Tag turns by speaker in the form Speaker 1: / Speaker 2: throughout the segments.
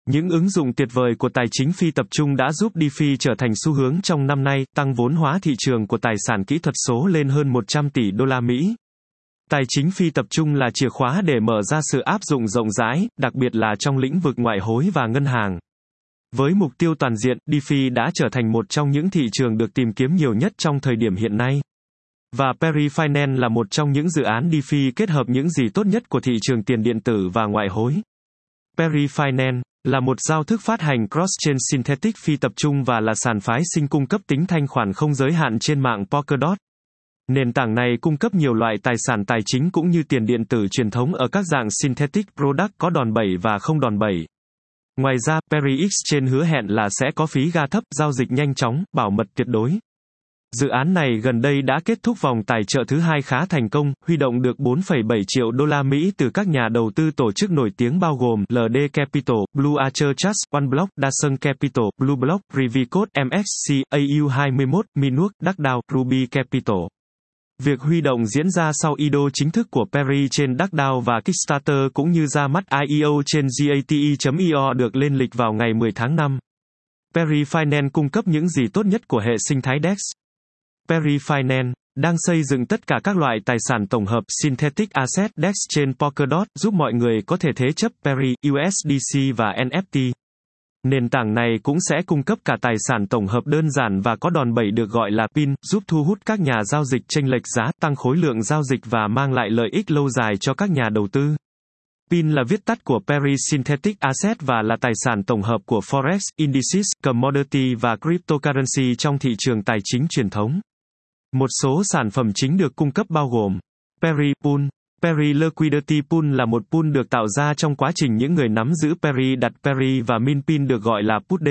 Speaker 1: Những ứng dụng tuyệt vời của tài chính phi tập trung đã giúp DeFi trở thành xu hướng trong năm nay, tăng vốn hóa thị trường của tài sản kỹ thuật số lên hơn 100 tỷ đô la Mỹ. Tài chính phi tập trung là chìa khóa để mở ra sự áp dụng rộng rãi, đặc biệt là trong lĩnh vực ngoại hối và ngân hàng. Với mục tiêu toàn diện, DeFi đã trở thành một trong những thị trường được tìm kiếm nhiều nhất trong thời điểm hiện nay. Và Peri Finance là một trong những dự án DeFi kết hợp những gì tốt nhất của thị trường tiền điện tử và ngoại hối. Peri Finance là một giao thức phát hành cross-chain synthetic phi tập trung và là sàn phái sinh cung cấp tính thanh khoản không giới hạn trên mạng Polkadot. Nền tảng này cung cấp nhiều loại tài sản tài chính cũng như tiền điện tử truyền thống ở các dạng synthetic product có đòn bẩy và không đòn bẩy. Ngoài ra, Peri Exchange hứa hẹn là sẽ có phí ga thấp, giao dịch nhanh chóng, bảo mật tuyệt đối. Dự án này gần đây đã kết thúc vòng tài trợ thứ hai khá thành công, huy động được 4,7 triệu đô la Mỹ từ các nhà đầu tư tổ chức nổi tiếng bao gồm LD Capital, Blue Archer Trust, OneBlock, Dasun Capital, Blueblock, Revicode, MXC, AU21, Minuc, DuckDAO, Ruby Capital. Việc huy động diễn ra sau IDO chính thức của Peri trên DuckDAO và Kickstarter cũng như ra mắt IEO trên GATE.io được lên lịch vào ngày 10 tháng 5. Peri Finance cung cấp những gì tốt nhất của hệ sinh thái DEX. Peri Finance đang xây dựng tất cả các loại tài sản tổng hợp Synthetic Asset DEX trên Polkadot, giúp mọi người có thể thế chấp Peri, USDC và NFT. Nền tảng này cũng sẽ cung cấp cả tài sản tổng hợp đơn giản và có đòn bẩy được gọi là PIN, giúp thu hút các nhà giao dịch chênh lệch giá, tăng khối lượng giao dịch và mang lại lợi ích lâu dài cho các nhà đầu tư. PIN là viết tắt của Peri Synthetic Asset và là tài sản tổng hợp của Forex, Indices, Commodity và Cryptocurrency trong thị trường tài chính truyền thống. Một số sản phẩm chính được cung cấp bao gồm Peri Pool. Peri Liquidity Pool là một pool được tạo ra trong quá trình những người nắm giữ Peri đặt Peri và min PIN được gọi là PUD.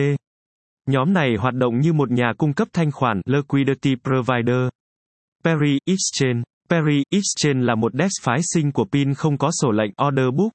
Speaker 1: Nhóm này hoạt động như một nhà cung cấp thanh khoản Liquidity Provider. Peri Exchange. Peri Exchange là một DEX phái sinh của PIN không có sổ lệnh order book.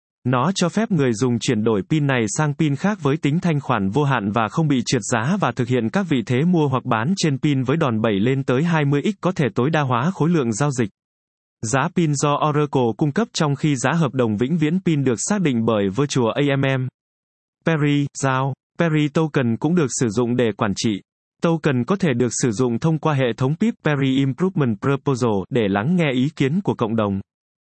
Speaker 1: Nó cho phép người dùng chuyển đổi PIN này sang PIN khác với tính thanh khoản vô hạn và không bị trượt giá và thực hiện các vị thế mua hoặc bán trên PIN với đòn bẩy lên tới 20x, có thể tối đa hóa khối lượng giao dịch. Giá PIN do Oracle cung cấp trong khi giá hợp đồng vĩnh viễn PIN được xác định bởi Virtual AMM. Peri, DAO. Peri Token cũng được sử dụng để quản trị. Token có thể được sử dụng thông qua hệ thống PIP Peri Improvement Proposal để lắng nghe ý kiến của cộng đồng.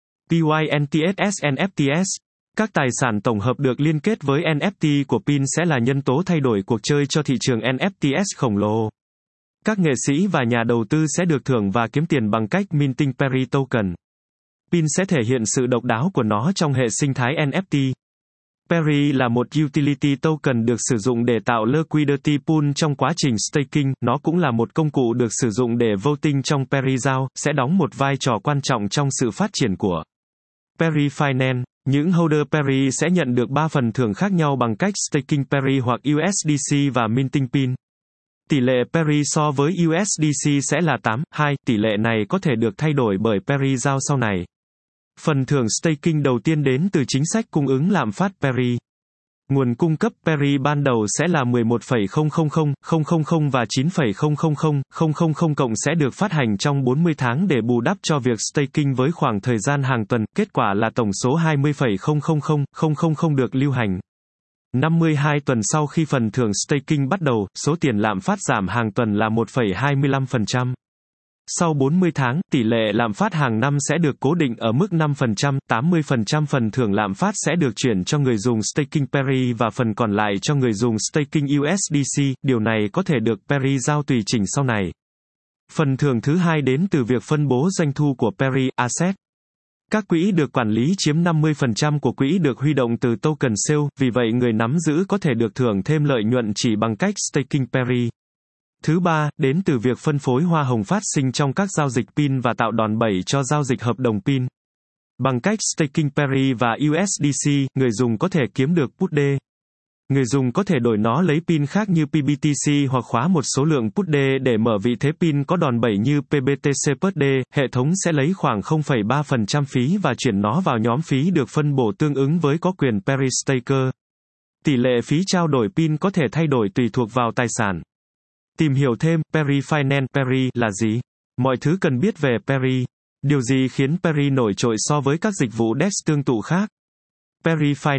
Speaker 1: PYNTSS NFTs. Các tài sản tổng hợp được liên kết với NFT của PIN sẽ là nhân tố thay đổi cuộc chơi cho thị trường NFTs khổng lồ. Các nghệ sĩ và nhà đầu tư sẽ được thưởng và kiếm tiền bằng cách minting Peri Token. PIN sẽ thể hiện sự độc đáo của nó trong hệ sinh thái NFT. Peri là một utility token được sử dụng để tạo liquidity pool trong quá trình staking, nó cũng là một công cụ được sử dụng để voting trong Peri DAO, sẽ đóng một vai trò quan trọng trong sự phát triển của Peri Finance. Những holder Peri sẽ nhận được 3 phần thưởng khác nhau bằng cách staking Peri hoặc USDC và minting PIN. Tỷ lệ Peri so với USDC sẽ là 8:2, tỷ lệ này có thể được thay đổi bởi Peri DAO sau này. Phần thưởng staking đầu tiên đến từ chính sách cung ứng lạm phát Peri. Nguồn cung cấp Peri ban đầu sẽ là 11,000,000 và 9,000,000 cộng sẽ được phát hành trong 40 tháng để bù đắp cho việc staking với khoảng thời gian hàng tuần, kết quả là tổng số 20,000,000 được lưu hành. 52 tuần sau khi phần thưởng staking bắt đầu, số tiền lạm phát giảm hàng tuần là 1,25%. Sau 40 tháng, tỷ lệ lạm phát hàng năm sẽ được cố định ở mức 5%, 80% phần thưởng lạm phát sẽ được chuyển cho người dùng staking Peri và phần còn lại cho người dùng staking USDC, điều này có thể được Peri DAO tùy chỉnh sau này. Phần thưởng thứ hai đến từ việc phân bố doanh thu của Peri Asset. Các quỹ được quản lý chiếm 50% của quỹ được huy động từ token sale, vì vậy người nắm giữ có thể được thưởng thêm lợi nhuận chỉ bằng cách staking Peri. Thứ ba, đến từ việc phân phối hoa hồng phát sinh trong các giao dịch PIN và tạo đòn bẩy cho giao dịch hợp đồng PIN. Bằng cách staking Peri và USDC, người dùng có thể kiếm được PUD. Người dùng có thể đổi nó lấy PIN khác như PBTC hoặc khóa một số lượng PUD để mở vị thế PIN có đòn bẩy như PBTC PUD. Hệ thống sẽ lấy khoảng 0,3% phí và chuyển nó vào nhóm phí được phân bổ tương ứng với có quyền Peri Staker. Tỷ lệ phí trao đổi PIN có thể thay đổi tùy thuộc vào tài sản. Tìm hiểu thêm, Peri Finance. Peri là gì? Mọi thứ cần biết về Peri. Điều gì khiến Peri nổi trội so với các dịch vụ DEX tương tự khác? Peri Finance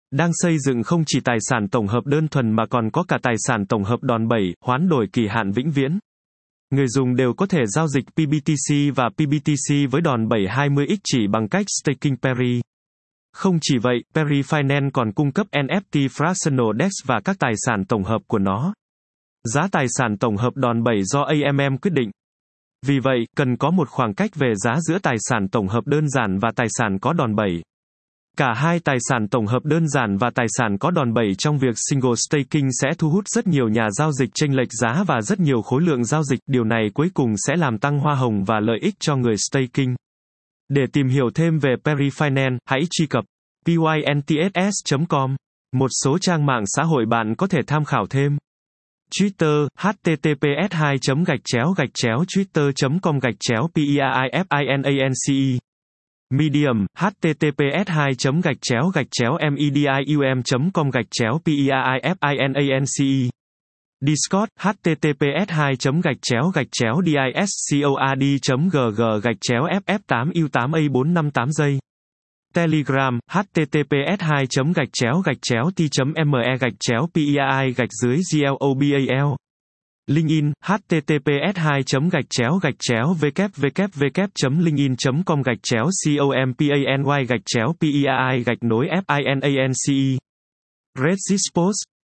Speaker 1: Đang xây dựng không chỉ tài sản tổng hợp đơn thuần mà còn có cả tài sản tổng hợp đòn bẩy, hoán đổi kỳ hạn vĩnh viễn. Người dùng đều có thể giao dịch PBTC và PBTC với đòn bẩy 20x chỉ bằng cách staking Peri. Không chỉ vậy, Peri Finance còn cung cấp NFT Fractional DEX và các tài sản tổng hợp của nó. Giá tài sản tổng hợp đòn bẩy do AMM quyết định. Vì vậy, cần có một khoảng cách về giá giữa tài sản tổng hợp đơn giản và tài sản có đòn bẩy. Cả hai tài sản tổng hợp đơn giản và tài sản có đòn bẩy trong việc single staking sẽ thu hút rất nhiều nhà giao dịch chênh lệch giá và rất nhiều khối lượng giao dịch, điều này cuối cùng sẽ làm tăng hoa hồng và lợi ích cho người staking. Để tìm hiểu thêm về Peri Finance, hãy truy cập pynts.com, một số trang mạng xã hội bạn có thể tham khảo thêm. Twitter, https://twitter.com/PERIFINANCE. Medium, https://medium.com/PERIFINANCE. Discord, https://discord.gg/ff8u8a458 Telegram, https://t.me/pei-global. LinkedIn, https://www.linkedin.com/company-PERI-FINANCE. Reddit Post